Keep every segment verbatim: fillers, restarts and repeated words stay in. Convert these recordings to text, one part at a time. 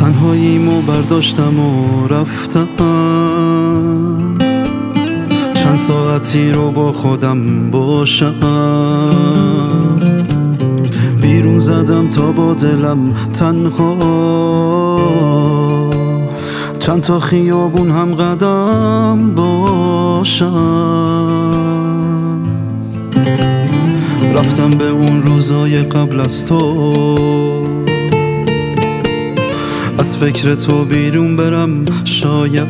تنهاییمو برداشتم و رفتم، چند ساعتی رو با خودم باشم. بیرون زدم تا با دلم تنها، چند تا خیابون هم قدم باشم. رفتم به اون روزای قبل از تو، از فکر تو بیرون برم شاید.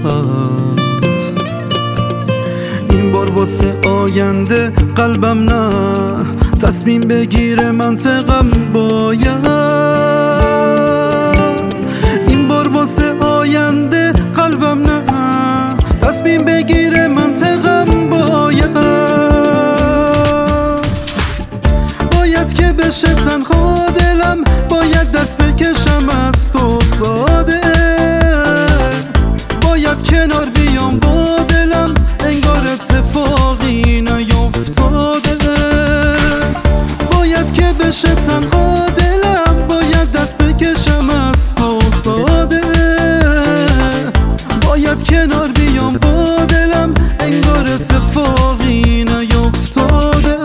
این بار واسه آینده قلبم نه، تصمیم بگیره منطقم باید. این بار واسه آینده قلبم نه، تصمیم بگیره منطقم باید. باید که بشه تنها دلم، باید دست بکشم از تو ساده. باید کنار بیام با دلم، انگار اتفاقی نیفتاده. باید که بشه تنها دلم، باید دست بکشم از تو ساده. باید کنار بیام با دلم، انگار اتفاقی نیفتاده.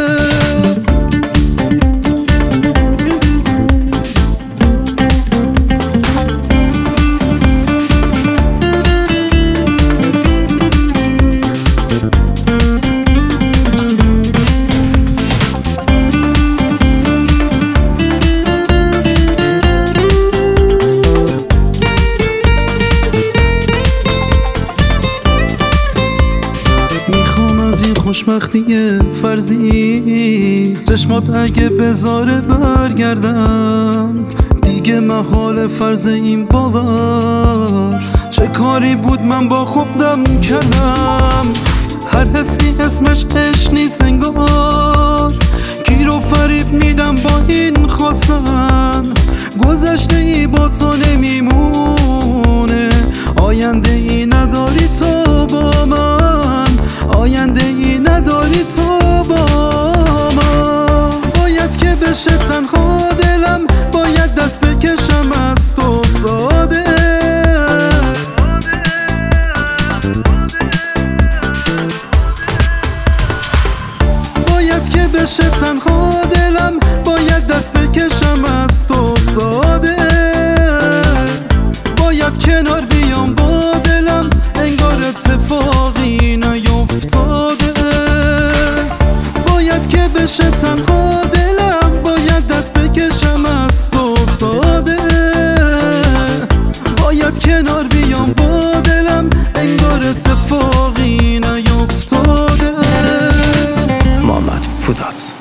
خوشبختی فرضی چشمات اگه بذاره برگردم، دیگه محال فرض این باور. چه کاری بود من با خودم کردم؟ هر حسی اسمش عشق نیست انگار، گیر و فریب میدم با این خواستن. گذشته ای با تو نمیمونه، آینده ای نداری تو با من، آینده ای نداری تو با من. باید که بشه تنها دلم، باید دست بکشم از تو ساده. باید که بشه تنها دلم، باید دست بکشم از تو ساده. باید کنار بیام با دلم، انگار اتفاقی نیفتاده. باید که بشه تنها دلم، باید دست بکشم از تو ساده. باید کنار بیام با دلم، انگار اتفاقی نیفتاده. محمد پوداد.